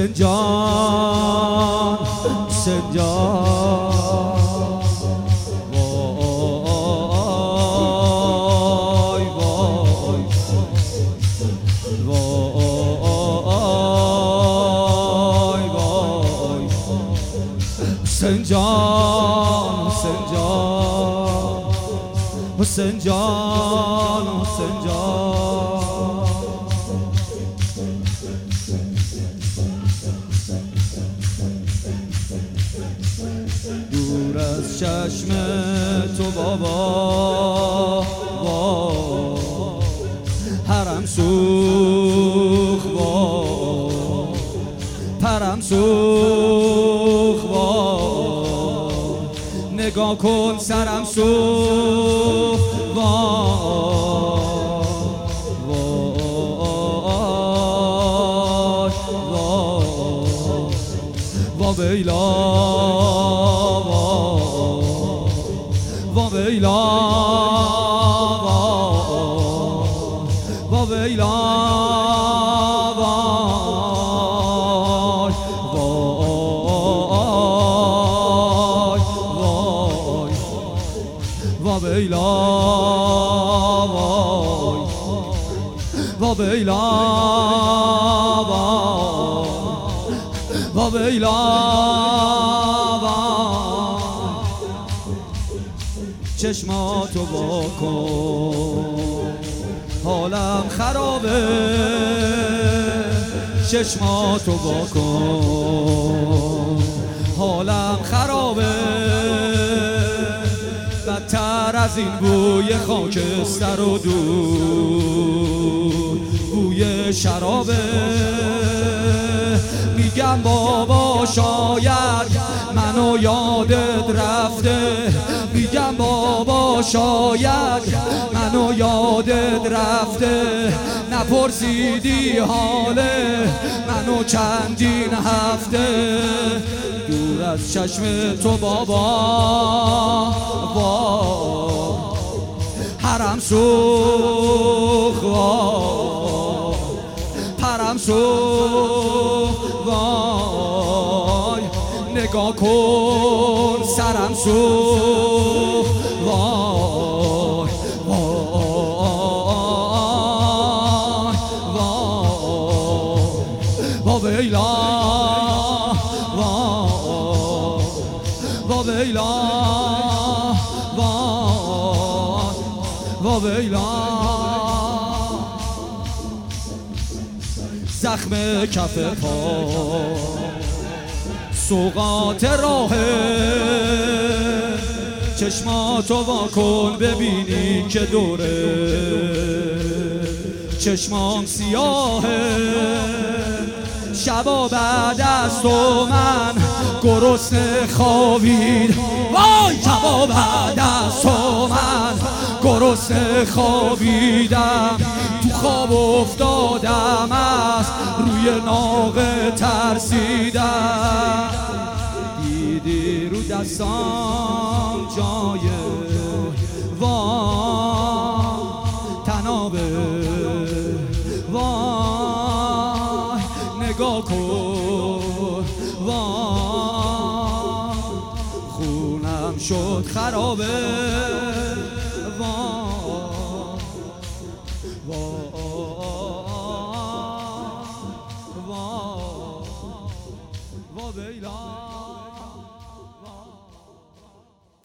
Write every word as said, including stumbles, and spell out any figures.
حسین جان حسین جان وای وای وای وای حسین جان حسین جان حسین جان حسین جان دور از چشم تو بابا حرم سوخ با پرم سوخ با نگاه کن سرم سوخ با وا ویلا وا ویلا وا ویلا وای وای وا ویلا وای وا ویلا وا ویلا چشماتو وا کن حالم خرابه چشماتو وا کن حالم خرابه بدتر از این بوی خاکستر و دود بوی شرابه میگم بابا شاید منو یادت رفته میگم بابا شاید منو یادت رفته نپرسیدی حال منو چندین هفته دور از چشم تو بابا با حرم سوخ پرم سوخ وای نگاه کن سرم سوخ وای وای وای ویلا وای ویلا وای ویلا زخم کف پا سوغات راهه چشماتو وا کن ببینی که دوره چشمام سیاهه شبا بعد از تو من گرسنه خوابید وای شبا بعد از تو من گرسنه خوابیدم تو خواب افتادم از روی ناقه ترسیدم دیدی رو دستام جای وای تنابه وای نگاه کن وای خونم شد خرابه وای